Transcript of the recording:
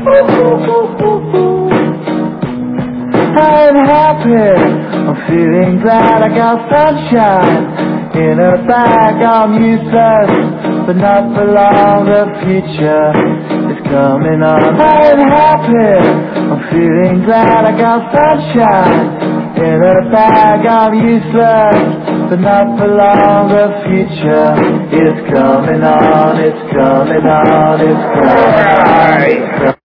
I'm happy, I'm feeling glad I got sunshine in a bag. I'm useless, but not for long. The future is coming on. I'm happy, I'm feeling glad I got sunshine in a bag. I'm useless, but not for long. The future is coming on. It's coming on. It's coming on.